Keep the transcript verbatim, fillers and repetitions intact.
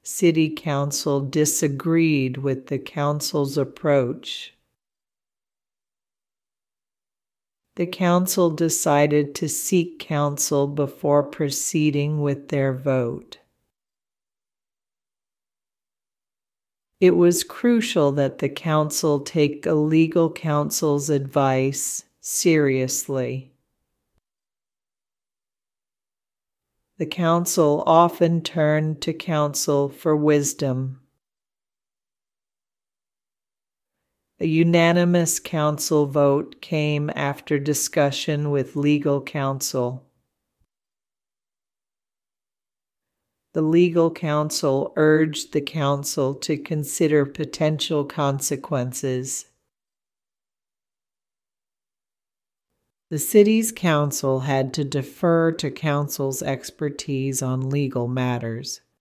City Council disagreed with the council's approach. The council decided to seek counsel before proceeding with their vote. It was crucial that the council take a legal counsel's advice seriously. The council often turned to counsel for wisdom. A unanimous council vote came after discussion with legal counsel. The legal counsel urged the council to consider potential consequences. The city's council had to defer to council's expertise on legal matters.